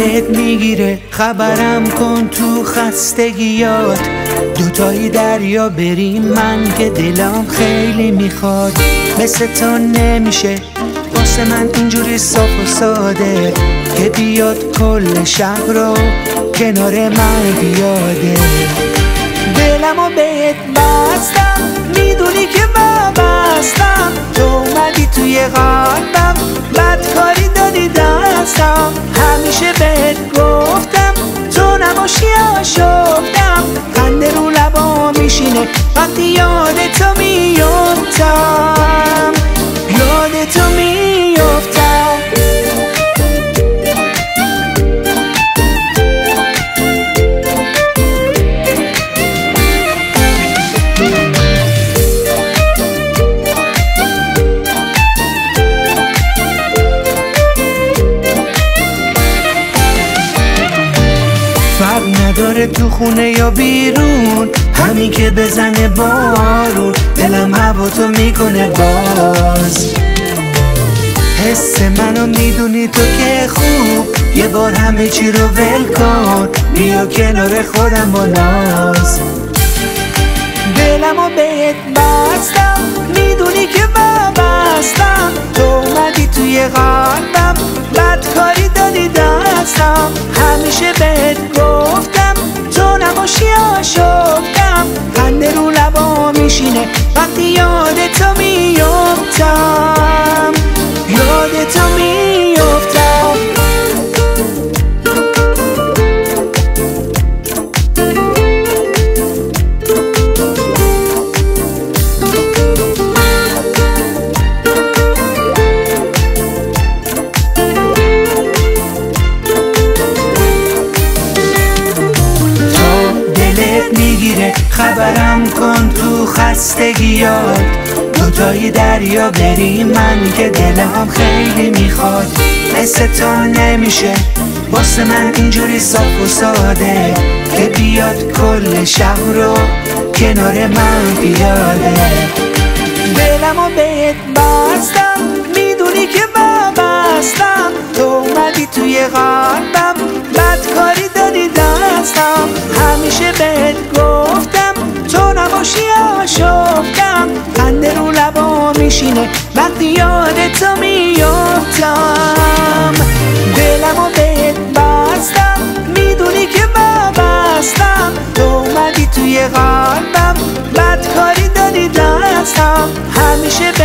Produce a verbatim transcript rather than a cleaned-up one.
دلت میگیره خبرم کن تو خستگیات، دوتایی دریا بریم من که دلم خیلی میخواد. مثل تو نمیشه واسه من اینجوری صاف و ساده که بیاد کل شهر رو کنار من بیاده. دلمو بهت بستم میدونی که وابستم، تو اومدی توی قلبم بدکاری دادی دستم. همیشه بهت گفتم تو نباشی آشفتم، خنده رو لبا میشینه وقتی یاد تو میفتم، یاد تو میفتم. فرق نداره تو خونه یا بیرون، همین که بزنه بارون دلم هوا تو میکنه باز. حس منو میدونی تو که خوب، یه بار همه چی رو ول کن بیا کنار خودم با ناز. دلمو بهت بستم میدونی که وابستم، تو اومدی توی قلبم بدکاری دادی دستم. همیشه بهت گفتم تو نباشی آشفتم، خنده رو لبا میشینه وقتی یاد تو میفتم، یاد تو میفتم. میگیره خبرم کن تو خستگیات، دوتایی دریا بریم من که دلم خیلی میخواد. مثل تو نمیشه واسه من اینجوری صاف و ساده که بیاد کل شهر رو کنار من بیاده. دلمو بهت بستم میدونی که وابستم، تو اومدی توی قلبم بدکاری دادی دستم. همیشه بهت گفتم تو نباشی آشفتم، خنده رو لبا میشینه وقتی یاد تو میفتم. دلمو بهت بستم میدونی که وابستم، تو اومدی توی قلبم بدکاری دادی دستم. همیشه